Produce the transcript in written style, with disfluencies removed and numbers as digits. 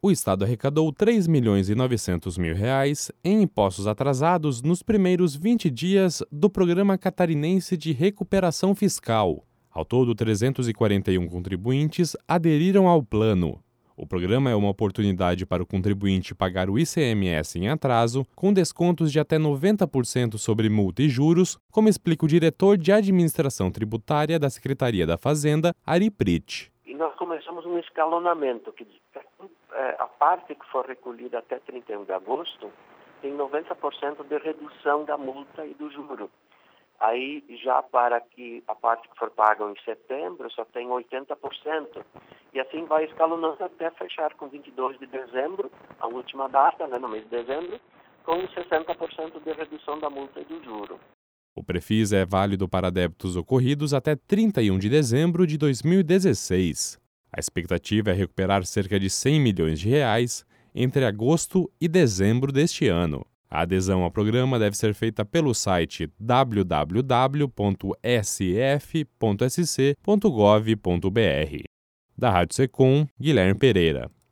o Estado arrecadou R$ 3.900.000 em impostos atrasados nos primeiros 20 dias do Programa Catarinense de Recuperação Fiscal. Ao todo, 341 contribuintes aderiram ao plano. O programa é uma oportunidade para o contribuinte pagar o ICMS em atraso, com descontos de até 90% sobre multa e juros, como explica o diretor de Administração Tributária da Secretaria da Fazenda, Ari Prit. E nós começamos um escalonamento, que a parte que for recolhida até 31 de agosto tem 90% de redução da multa e do juro. Aí, já para que a parte que for paga em setembro, só tem 80%. E assim vai escalonando até fechar com 22 de dezembro, a última data, no mês de dezembro, com 60% de redução da multa e do juro. O Prefis é válido para débitos ocorridos até 31 de dezembro de 2016. A expectativa é recuperar cerca de R$ 100 milhões entre agosto e dezembro deste ano. A adesão ao programa deve ser feita pelo site www.sef.sc.gov.br. Da Rádio Secom, Guilherme Pereira.